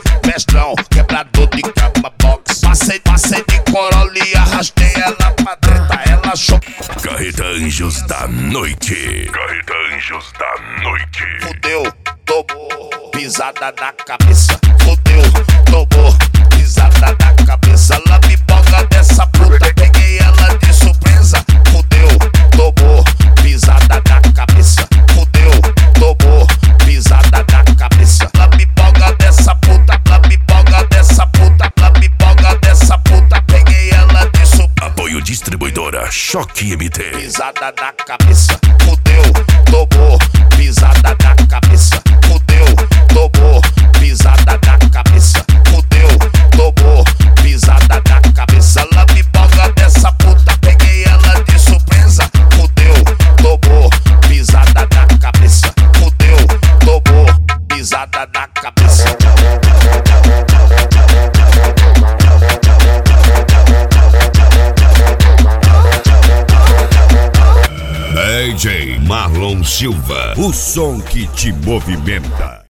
mestrão, quebrador de cama box. Passei de Corolla e arrastei ela pra treta, ela achou. Carreta Anjos da Noite. Carreta Anjos da Noite. Fudeu, tomou pisada na cabeça. Fudeu, tomou pisada na cabeça. Ela me boga dessa puta, peguei ela de surpresa. Fudeu, tomou pisada na cabeça. Fudeu, tomou pisada na cabeça. Ela me boga dessa puta, ela me boga dessa puta, ela me boga dessa puta, peguei ela de surpresa. Apoio distribuidora Choque MT. Pisada na cabeça, fudeu, tomou pisada na cabeça. Fudeu, tomou pisada na cabeça. Fudeu, tomou pisada na cabeça. Ela me boga dessa puta, peguei ela de surpresa. Fudeu, tomou pisada na cabeça. Fudeu, tomou pisada na cabeça. DJ Marlon Silva, o som que te movimenta.